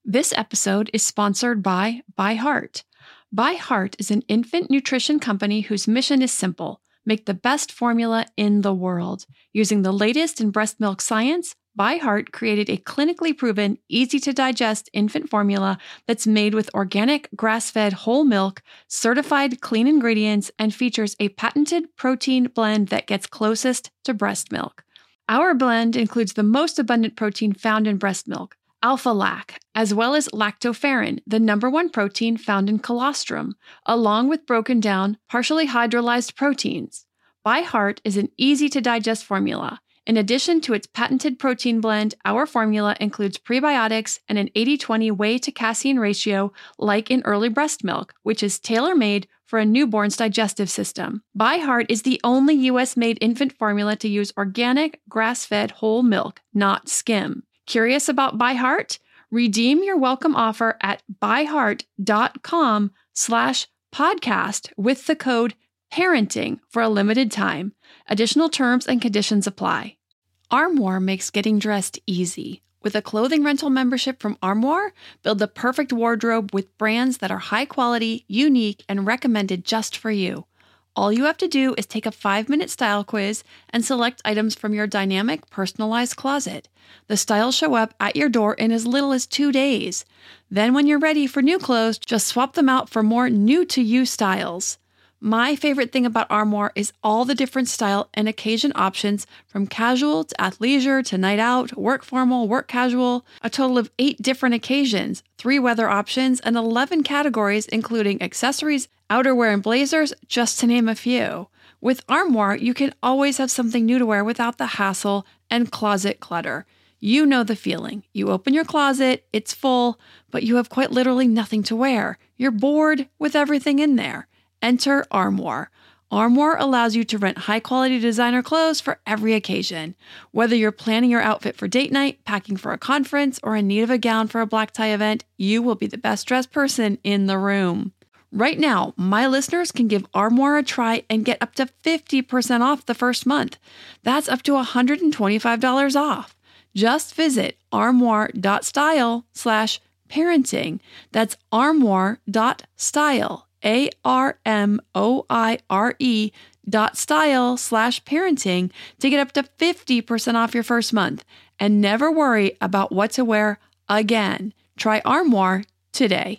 This episode is sponsored by ByHeart. ByHeart is an infant nutrition company whose mission is simple: make the best formula in the world. Using the latest in breast milk science, ByHeart created a clinically proven, easy-to-digest infant formula that's made with organic, grass-fed whole milk, certified clean ingredients, and features a patented protein blend that gets closest to breast milk. Our blend includes the most abundant protein found in breast milk, alpha-lac, as well as lactoferrin, the number one protein found in colostrum, along with broken down, partially hydrolyzed proteins. ByHeart is an easy-to-digest formula. In addition to its patented protein blend, our formula includes prebiotics and an 80-20 whey to casein ratio like in early breast milk, which is tailor-made for a newborn's digestive system. ByHeart is the only U.S.-made infant formula to use organic, grass-fed whole milk, not skim. Curious about ByHeart? Redeem your welcome offer at byheart.com/podcast with the code parenting for a limited time. Additional terms and conditions apply. Armoire makes getting dressed easy. With a clothing rental membership from Armoire, build the perfect wardrobe with brands that are high quality, unique, and recommended just for you. All you have to do is take a 5-minute style quiz and select items from your dynamic, personalized closet. The styles show up at your door in as little as 2 days. Then when you're ready for new clothes, just swap them out for more new-to-you styles. My favorite thing about Armoire is all the different style and occasion options, from casual to athleisure to night out, work formal, work casual, a total of 8 different occasions, 3 weather options, and 11 categories including accessories, outerwear, and blazers, just to name a few. With Armoire, you can always have something new to wear without the hassle and closet clutter. You know the feeling. You open your closet, it's full, but you have quite literally nothing to wear. You're bored with everything in there. Enter Armoire. Armoire allows you to rent high-quality designer clothes for every occasion. Whether you're planning your outfit for date night, packing for a conference, or in need of a gown for a black tie event, you will be the best-dressed person in the room. Right now, my listeners can give Armoire a try and get up to 50% off the first month. That's up to $125 off. Just visit armoire.style/parenting. That's armoire.style. ARMOIRE.style/parenting to get up to 50% off your first month and never worry about what to wear again. Try Armoire today.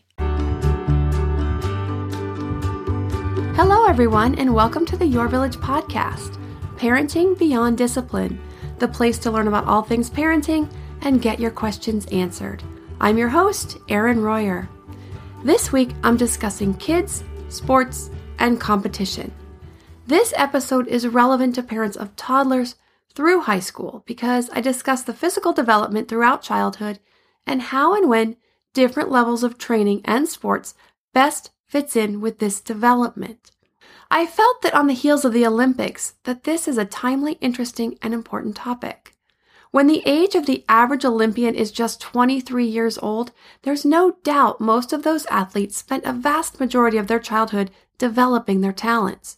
Hello, everyone, and welcome to the Your Village podcast, Parenting Beyond Discipline, the place to learn about all things parenting and get your questions answered. I'm your host, Erin Royer. This week, I'm discussing kids, sports, and competition. This episode is relevant to parents of toddlers through high school because I discuss the physical development throughout childhood and how and when different levels of training and sports best fits in with this development. I felt that on the heels of the Olympics, that this is a timely, interesting, and important topic. When the age of the average Olympian is just 23 years old, there's no doubt most of those athletes spent a vast majority of their childhood developing their talents.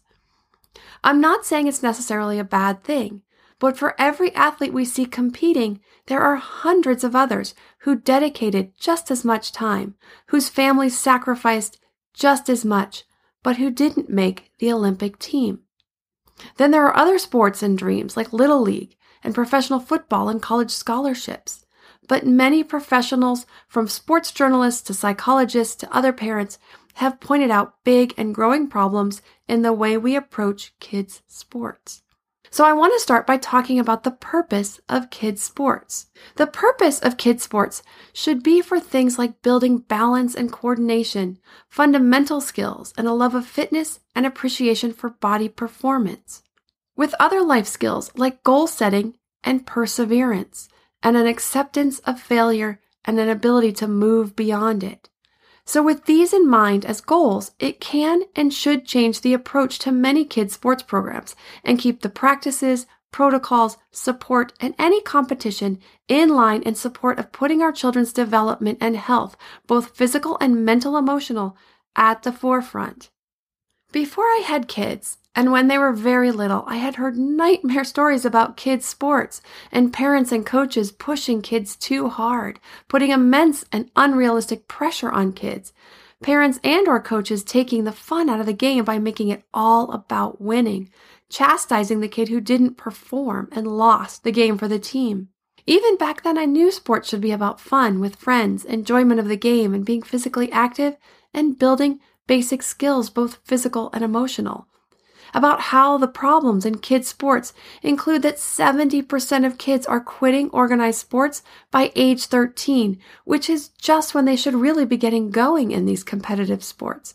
I'm not saying it's necessarily a bad thing, but for every athlete we see competing, there are hundreds of others who dedicated just as much time, whose families sacrificed just as much, but who didn't make the Olympic team. Then there are other sports and dreams like Little League, and professional football and college scholarships. But many professionals, from sports journalists to psychologists to other parents, have pointed out big and growing problems in the way we approach kids' sports. So I want to start by talking about the purpose of kids' sports. The purpose of kids' sports should be for things like building balance and coordination, fundamental skills, and a love of fitness and appreciation for body performance, with other life skills like goal setting and perseverance, and an acceptance of failure and an ability to move beyond it. So with these in mind as goals, it can and should change the approach to many kids' sports programs and keep the practices, protocols, support, and any competition in line in support of putting our children's development and health, both physical and mental emotional, at the forefront. Before I had kids, And when they were very little, I had heard nightmare stories about kids' sports and parents and coaches pushing kids too hard, putting immense and unrealistic pressure on kids. Parents and or coaches taking the fun out of the game by making it all about winning, chastising the kid who didn't perform and lost the game for the team. Even back then, I knew sports should be about fun with friends, enjoyment of the game, and being physically active and building basic skills, both physical and emotional. About how the problems in kids' sports include that 70% of kids are quitting organized sports by age 13, which is just when they should really be getting going in these competitive sports.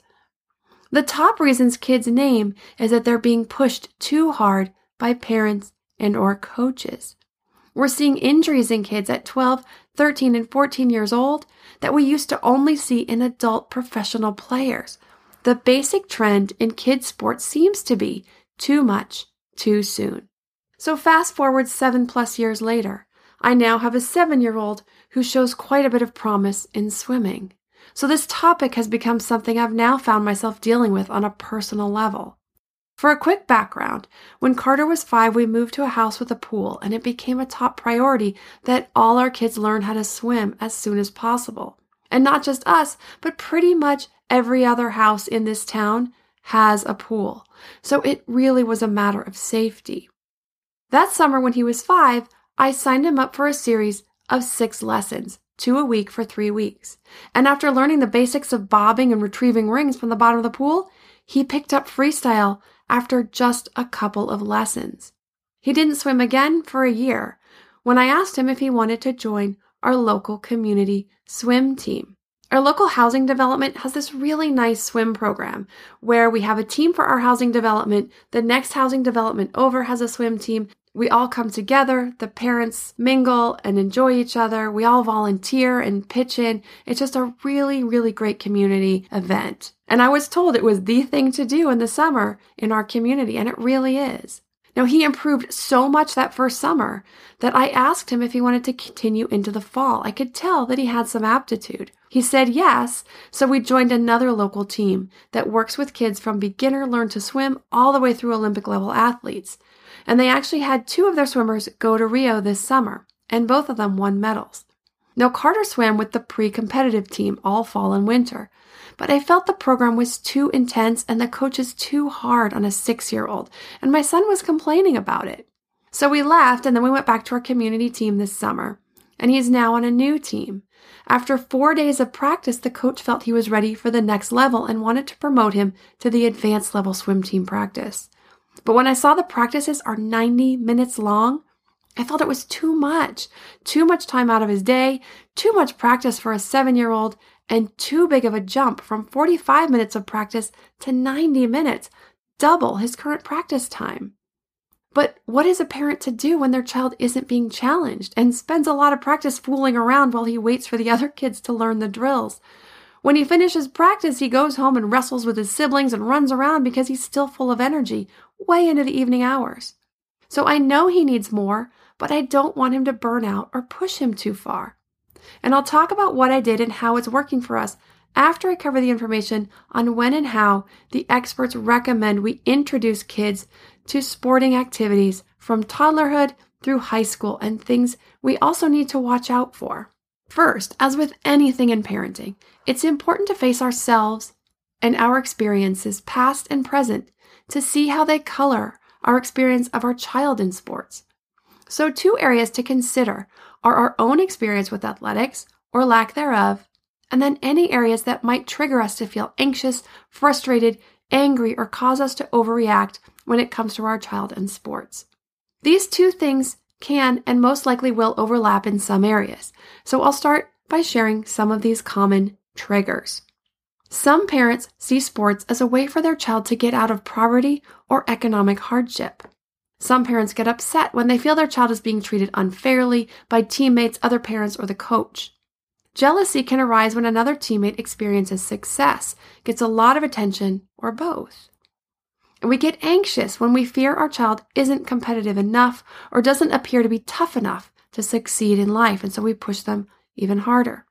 The top reasons kids name is that they're being pushed too hard by parents and or coaches. We're seeing injuries in kids at 12, 13, and 14 years old that we used to only see in adult professional players. The basic trend in kids' sports seems to be too much, too soon. So fast forward 7+ years later, I now have a 7-year-old who shows quite a bit of promise in swimming. So this topic has become something I've now found myself dealing with on a personal level. For a quick background, when Carter was 5, we moved to a house with a pool, and it became a top priority that all our kids learn how to swim as soon as possible. And not just us, but pretty much every other house in this town has a pool. So it really was a matter of safety. That summer when he was 5, I signed him up for a series of 6 lessons, 2 a week for 3 weeks. And after learning the basics of bobbing and retrieving rings from the bottom of the pool, he picked up freestyle after just a couple of lessons. He didn't swim again for a year when I asked him if he wanted to join our local community swim team. Our local housing development has this really nice swim program where we have a team for our housing development. The next housing development over has a swim team. We all come together, the parents mingle and enjoy each other. We all volunteer and pitch in. It's just a really, really great community event. And I was told it was the thing to do in the summer in our community, and it really is. Now, he improved so much that first summer that I asked him if he wanted to continue into the fall. I could tell that he had some aptitude. He said yes, so we joined another local team that works with kids from beginner learn to swim all the way through Olympic level athletes. And they actually had 2 of their swimmers go to Rio this summer, and both of them won medals. Now, Carter swam with the pre-competitive team all fall and winter, but I felt the program was too intense and the coaches too hard on a 6-year-old, and my son was complaining about it. So we left, and then we went back to our community team this summer, and he's now on a new team. After 4 days of practice, the coach felt he was ready for the next level and wanted to promote him to the advanced level swim team practice. But when I saw the practices are 90 minutes long, I felt it was too much time out of his day, too much practice for a 7-year-old, and too big of a jump from 45 minutes of practice to 90 minutes, double his current practice time. But what is a parent to do when their child isn't being challenged and spends a lot of practice fooling around while he waits for the other kids to learn the drills? When he finishes practice, he goes home and wrestles with his siblings and runs around because he's still full of energy, way into the evening hours. So I know he needs more, but I don't want him to burn out or push him too far. And I'll talk about what I did and how it's working for us after I cover the information on when and how the experts recommend we introduce kids to sporting activities from toddlerhood through high school and things we also need to watch out for. First, as with anything in parenting, it's important to face ourselves and our experiences, past and present, to see how they color our experience of our child in sports. So 2 areas to consider are our own experience with athletics, or lack thereof, and then any areas that might trigger us to feel anxious, frustrated, angry, or cause us to overreact when it comes to our child and sports. These 2 things can and most likely will overlap in some areas, so I'll start by sharing some of these common triggers. Some parents see sports as a way for their child to get out of poverty or economic hardship. Some parents get upset when they feel their child is being treated unfairly by teammates, other parents, or the coach. Jealousy can arise when another teammate experiences success, gets a lot of attention, or both. And we get anxious when we fear our child isn't competitive enough or doesn't appear to be tough enough to succeed in life, and so we push them even harder.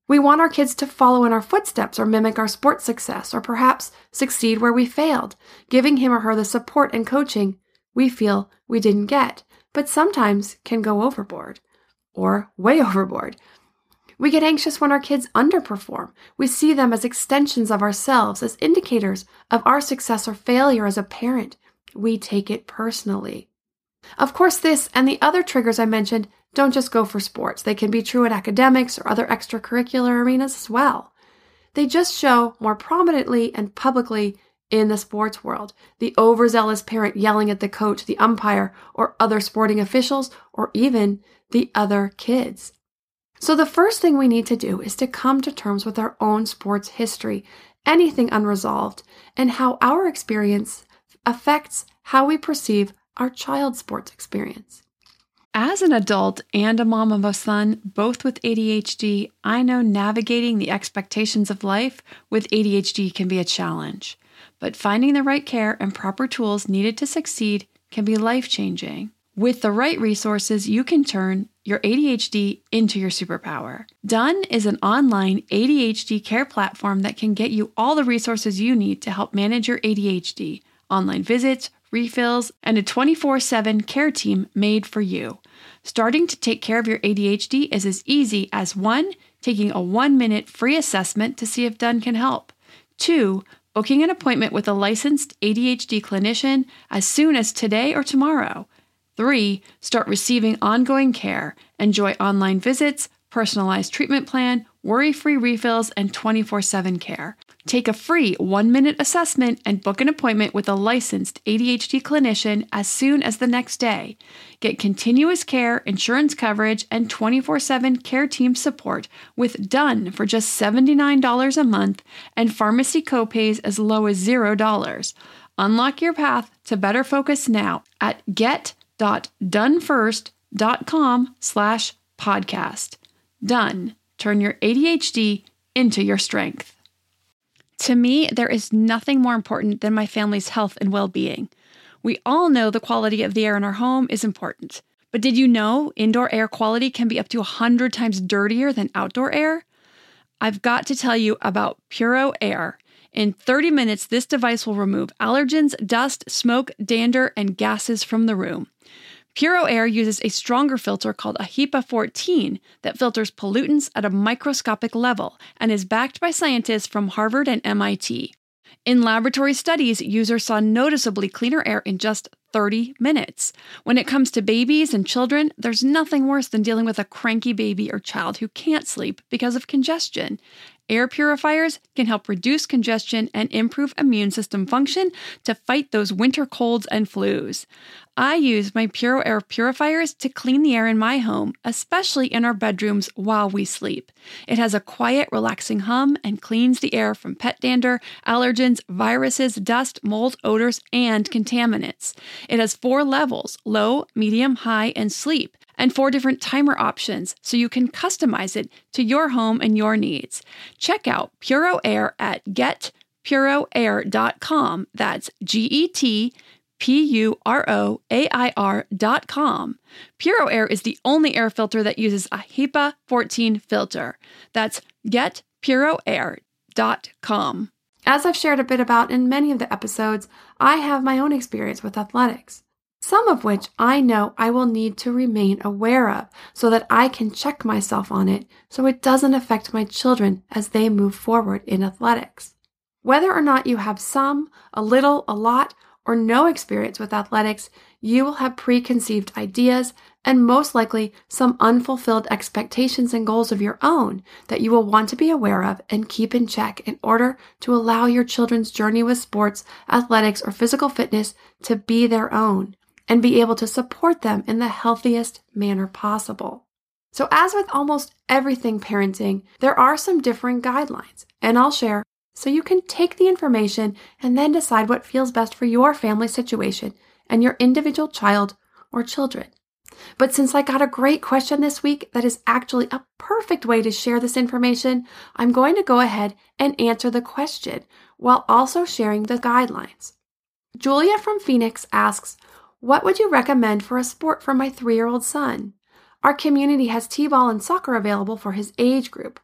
We want our kids to follow in our footsteps or mimic our sports success or perhaps succeed where we failed, giving him or her the support and coaching we feel we didn't get, but sometimes can go overboard or way overboard. We get anxious when our kids underperform. We see them as extensions of ourselves, as indicators of our success or failure as a parent. We take it personally. Of course, this and the other triggers I mentioned don't just go for sports. They can be true in academics or other extracurricular arenas as well. They just show more prominently and publicly in the sports world. The overzealous parent yelling at the coach, the umpire, or other sporting officials, or even the other kids. So the first thing we need to do is to come to terms with our own sports history, anything unresolved, and how our experience affects how we perceive our child's sports experience. As an adult and a mom of a son, both with ADHD, I know navigating the expectations of life with ADHD can be a challenge. But finding the right care and proper tools needed to succeed can be life-changing. With the right resources, you can turn your ADHD into your superpower. Done is an online ADHD care platform that can get you all the resources you need to help manage your ADHD, online visits, refills, and a 24/7 care team made for you. Starting to take care of your ADHD is as easy as 1, taking a 1-minute free assessment to see if Done can help. 2, booking an appointment with a licensed ADHD clinician as soon as today or tomorrow. 3, start receiving ongoing care. Enjoy online visits, personalized treatment plan, worry-free refills, and 24/7 care. Take a free 1-minute assessment and book an appointment with a licensed ADHD clinician as soon as the next day. Get continuous care, insurance coverage, and 24/7 care team support with Done for just $79 a month and pharmacy copays as low as $0. Unlock your path to better focus now at get.donefirst.com/podcast. Done. Turn your ADHD into your strength. To me, there is nothing more important than my family's health and well-being. We all know the quality of the air in our home is important. But did you know indoor air quality can be up to 100 times dirtier than outdoor air? I've got to tell you about Puro Air. In 30 minutes, this device will remove allergens, dust, smoke, dander, and gases from the room. Puro Air uses a stronger filter called a HEPA 14 that filters pollutants at a microscopic level and is backed by scientists from Harvard and MIT. In laboratory studies, users saw noticeably cleaner air in just 30 minutes. When it comes to babies and children, there's nothing worse than dealing with a cranky baby or child who can't sleep because of congestion. Air purifiers can help reduce congestion and improve immune system function to fight those winter colds and flus. I use my Puro Air purifiers to clean the air in my home, especially in our bedrooms while we sleep. It has a quiet, relaxing hum and cleans the air from pet dander, allergens, viruses, dust, mold, odors, and contaminants. It has 4 levels: low, medium, high, and sleep, and 4 different timer options so you can customize it to your home and your needs. Check out Puro Air at getpuroair.com. That's GETPUROAIR.com. Puro Air is the only air filter that uses a HEPA 14 filter. That's getpuroair.com. As I've shared a bit about in many of the episodes, I have my own experience with athletics, some of which I know I will need to remain aware of so that I can check myself on it so it doesn't affect my children as they move forward in athletics. Whether or not you have some, a little, a lot, or no experience with athletics, you will have preconceived ideas and most likely some unfulfilled expectations and goals of your own that you will want to be aware of and keep in check in order to allow your children's journey with sports, athletics, or physical fitness to be their own and be able to support them in the healthiest manner possible. So as with almost everything parenting, there are some differing guidelines, and I'll share so you can take the information and then decide what feels best for your family situation and your individual child or children. But since I got a great question this week that is actually a perfect way to share this information, I'm going to go ahead and answer the question while also sharing the guidelines. Julia from Phoenix asks, what would you recommend for a sport for my 3-year-old son? Our community has t-ball and soccer available for his age group.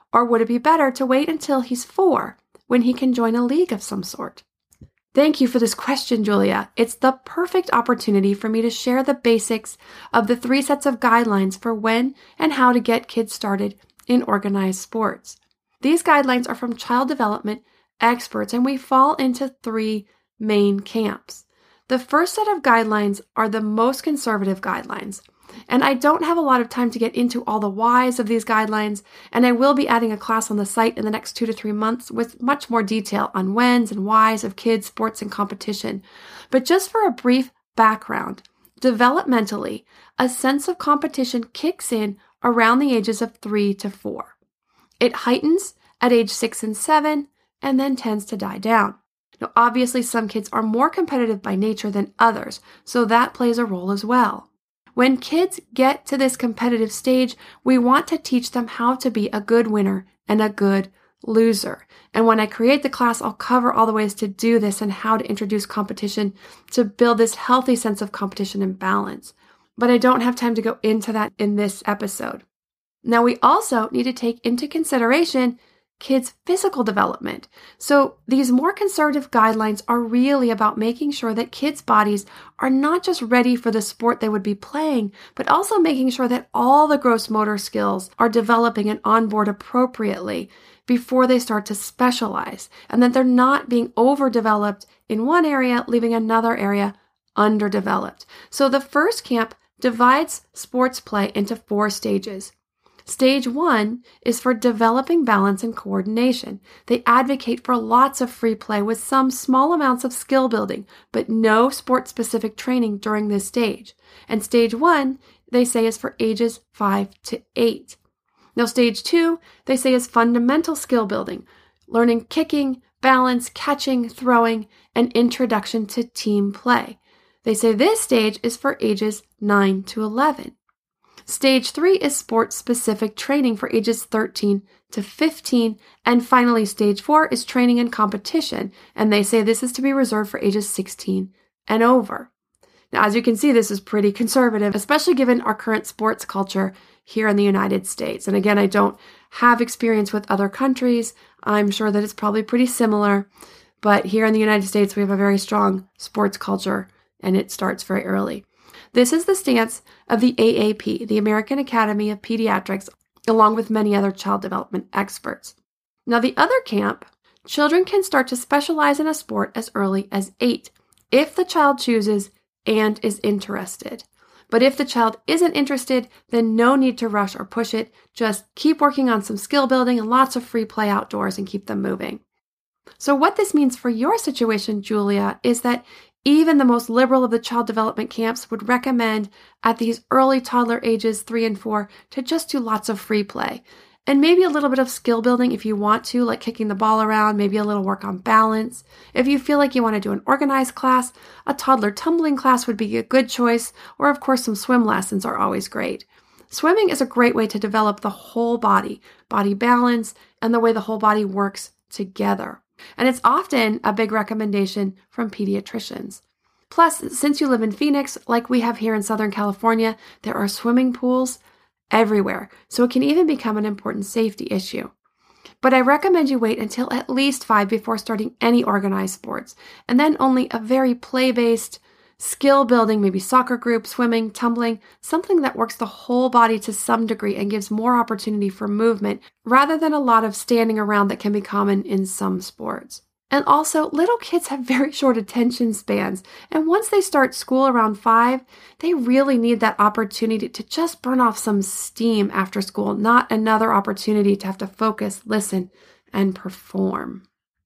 Or would it be better to wait until he's 4 when he can join a league of some sort? Thank you for this question, Julia. It's the perfect opportunity for me to share the basics of the 3 sets of guidelines for when and how to get kids started in organized sports. These guidelines are from child development experts, and we fall into 3 main camps. The first set of guidelines are the most conservative guidelines. And I don't have a lot of time to get into all the whys of these guidelines, and I will be adding a class on the site in the next 2 to 3 months with much more detail on whens and whys of kids, sports, and competition. But just for a brief background, developmentally, a sense of competition kicks in around the ages of 3 to 4. It heightens at age 6 and 7, and then tends to die down. Now, obviously, some kids are more competitive by nature than others, so that plays a role as well. When kids get to this competitive stage, we want to teach them how to be a good winner and a good loser. And when I create the class, I'll cover all the ways to do this and how to introduce competition to build this healthy sense of competition and balance. But I don't have time to go into that in this episode. Now, we also need to take into consideration kids' physical development. So these more conservative guidelines are really about making sure that kids' bodies are not just ready for the sport they would be playing, but also making sure that all the gross motor skills are developing and on board appropriately before they start to specialize, and that they're not being overdeveloped in one area, leaving another area underdeveloped. So the first camp divides sports play into 4 stages. Stage 1 is for developing balance and coordination. They advocate for lots of free play with some small amounts of skill building, but no sport-specific training during this stage. And stage 1, they say, is for ages 5 to 8. Now, stage 2, they say, is fundamental skill building, learning kicking, balance, catching, throwing, and introduction to team play. They say this stage is for ages 9 to 11. Stage 3 is sport-specific training for ages 13 to 15. And finally, stage 4 is training and competition. And they say this is to be reserved for ages 16 and over. Now, as you can see, this is pretty conservative, especially given our current sports culture here in the United States. And again, I don't have experience with other countries. I'm sure that it's probably pretty similar. But here in the United States, we have a very strong sports culture, and it starts very early. This is the stance of the AAP, the American Academy of Pediatrics, along with many other child development experts. Now, the other camp, children can start to specialize in a sport as early as 8, if the child chooses and is interested. But if the child isn't interested, then no need to rush or push it. Just keep working on some skill building and lots of free play outdoors and keep them moving. So what this means for your situation, Julia, is that even the most liberal of the child development camps would recommend at these early toddler ages 3 and 4 to just do lots of free play. And maybe a little bit of skill building if you want to, like kicking the ball around, maybe a little work on balance. If you feel like you want to do an organized class, a toddler tumbling class would be a good choice, or of course some swim lessons are always great. Swimming is a great way to develop the whole body balance, and the way the whole body works together. And it's often a big recommendation from pediatricians. Plus, since you live in Phoenix, like we have here in Southern California, there are swimming pools everywhere, so it can even become an important safety issue. But I recommend you wait until at least 5 before starting any organized sports, and then only a very play-based, skill-building, maybe soccer group, swimming, tumbling, something that works the whole body to some degree and gives more opportunity for movement, rather than a lot of standing around that can be common in some sports. And also, little kids have very short attention spans, and once they start school around 5, they really need that opportunity to just burn off some steam after school, not another opportunity to have to focus, listen, and perform.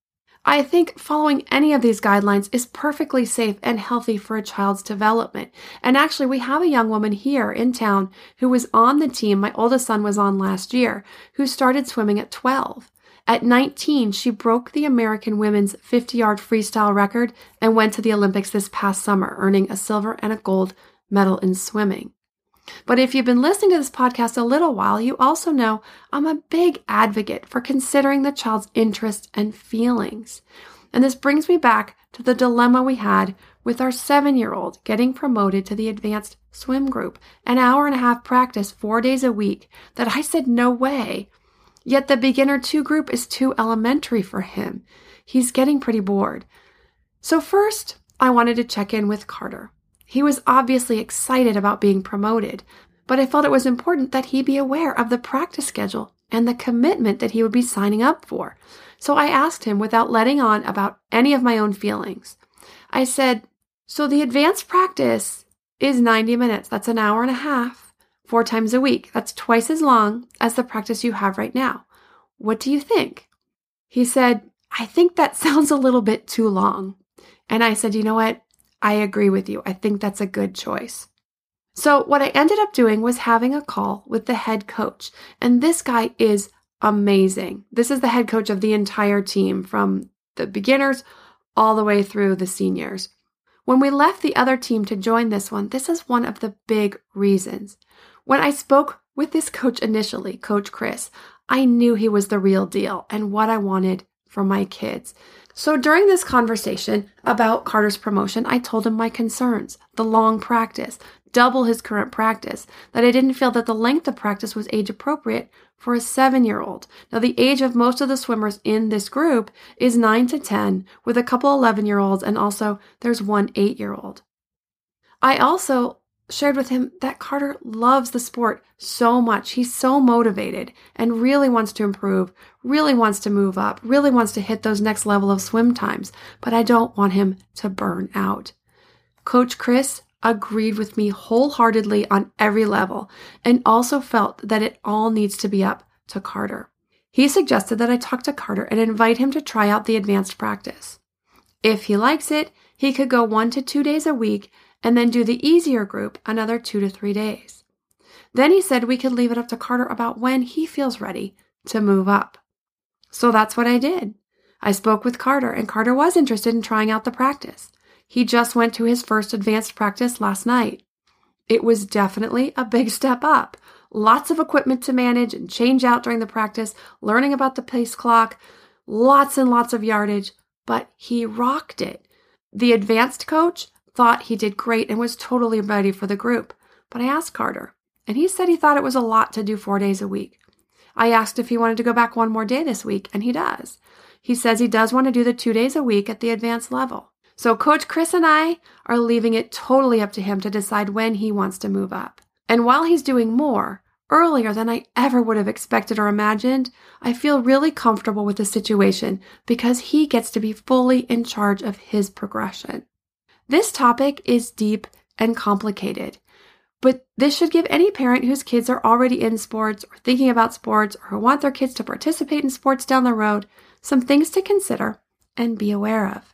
I think following any of these guidelines is perfectly safe and healthy for a child's development. And actually, we have a young woman here in town who was on the team my oldest son was on last year, who started swimming at 12. At 19, she broke the American women's 50-yard freestyle record and went to the Olympics this past summer, earning a silver and a gold medal in swimming. But if you've been listening to this podcast a little while, you also know I'm a big advocate for considering the child's interests and feelings. And this brings me back to the dilemma we had with our 7-year-old getting promoted to the advanced swim group, an hour and a half practice 4 days a week, that I said no way. Yet the beginner 2 group is too elementary for him. He's getting pretty bored. So first, I wanted to check in with Carter. He was obviously excited about being promoted, but I felt it was important that he be aware of the practice schedule and the commitment that he would be signing up for. So I asked him without letting on about any of my own feelings. I said, so the advanced practice is 90 minutes. That's an hour and a half, 4 times a week. That's twice as long as the practice you have right now. What do you think? He said, I think that sounds a little bit too long. And I said, you know what? I agree with you. I think that's a good choice. So what I ended up doing was having a call with the head coach. And this guy is amazing. This is the head coach of the entire team, from the beginners all the way through the seniors. When we left the other team to join this one, this is one of the big reasons. When I spoke with this coach initially, Coach Chris, I knew he was the real deal and what I wanted for my kids. So during this conversation about Carter's promotion, I told him my concerns, the long practice, double his current practice, that I didn't feel that the length of practice was age appropriate for a 7-year-old. Now, the age of most of the swimmers in this group is 9 to 10, with a couple 11-year-olds, and also there's one 8-year-old. I also shared with him that Carter loves the sport so much. He's so motivated and really wants to improve, really wants to move up, really wants to hit those next level of swim times, but I don't want him to burn out. Coach Chris agreed with me wholeheartedly on every level and also felt that it all needs to be up to Carter. He suggested that I talk to Carter and invite him to try out the advanced practice. If he likes it, he could go 1 to 2 days a week and then do the easier group another 2 to 3 days. Then he said we could leave it up to Carter about when he feels ready to move up. So that's what I did. I spoke with Carter, and Carter was interested in trying out the practice. He just went to his first advanced practice last night. It was definitely a big step up. Lots of equipment to manage and change out during the practice, learning about the pace clock, lots and lots of yardage, but he rocked it. The advanced coach thought he did great and was totally ready for the group. But I asked Carter, and he said he thought it was a lot to do 4 days a week. I asked if he wanted to go back 1 more day this week, and he does. He says he does want to do the 2 days a week at the advanced level. So Coach Chris and I are leaving it totally up to him to decide when he wants to move up. And while he's doing more, earlier than I ever would have expected or imagined, I feel really comfortable with the situation because he gets to be fully in charge of his progression. This topic is deep and complicated, but this should give any parent whose kids are already in sports or thinking about sports or who want their kids to participate in sports down the road some things to consider and be aware of.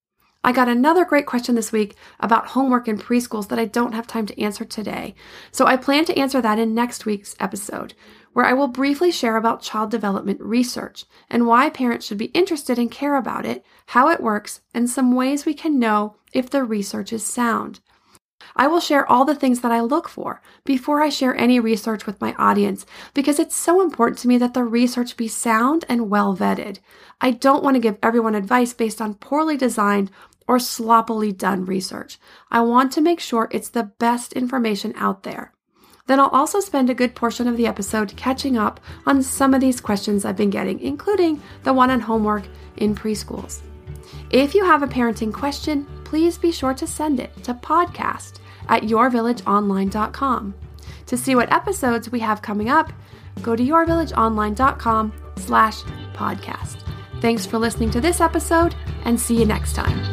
I got another great question this week about homework in preschools that I don't have time to answer today, so I plan to answer that in next week's episode, where I will briefly share about child development research and why parents should be interested and care about it, how it works, and some ways we can know if the research is sound. I will share all the things that I look for before I share any research with my audience because it's so important to me that the research be sound and well vetted. I don't want to give everyone advice based on poorly designed or sloppily done research. I want to make sure it's the best information out there. Then I'll also spend a good portion of the episode catching up on some of these questions I've been getting, including the one on homework in preschools. If you have a parenting question, please be sure to send it to podcast@yourvillageonline.com. To see what episodes we have coming up, go to yourvillageonline.com/podcast. Thanks for listening to this episode, and see you next time.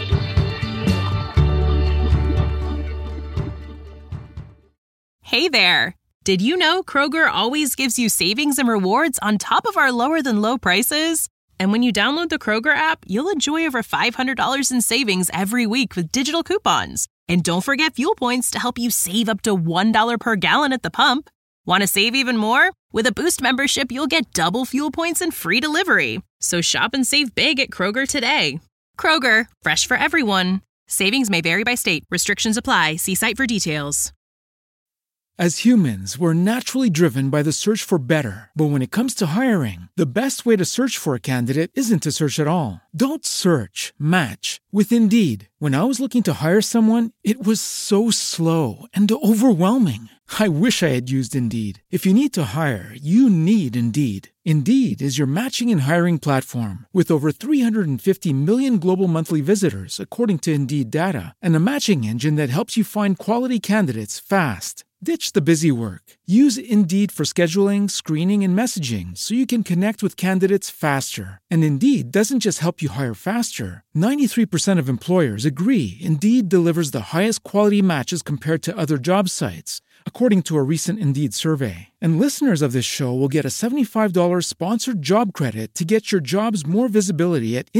Hey there! Did you know Kroger always gives you savings and rewards on top of our lower-than-low prices? And when you download the Kroger app, you'll enjoy over $500 in savings every week with digital coupons. And don't forget fuel points to help you save up to $1 per gallon at the pump. Want to save even more? With a Boost membership, you'll get double fuel points and free delivery. So shop and save big at Kroger today. Kroger, fresh for everyone. Savings may vary by state. Restrictions apply. See site for details. As humans, we're naturally driven by the search for better. But when it comes to hiring, the best way to search for a candidate isn't to search at all. Don't search, match with Indeed. When I was looking to hire someone, it was so slow and overwhelming. I wish I had used Indeed. If you need to hire, you need Indeed. Indeed is your matching and hiring platform with over 350 million global monthly visitors, according to Indeed data, and a matching engine that helps you find quality candidates fast. Ditch the busy work. Use Indeed for scheduling, screening, and messaging so you can connect with candidates faster. And Indeed doesn't just help you hire faster. 93% of employers agree Indeed delivers the highest quality matches compared to other job sites, according to a recent Indeed survey. And listeners of this show will get a $75 sponsored job credit to get your jobs more visibility at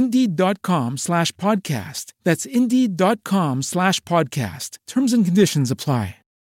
Indeed.com/podcast. That's Indeed.com/podcast. Terms and conditions apply.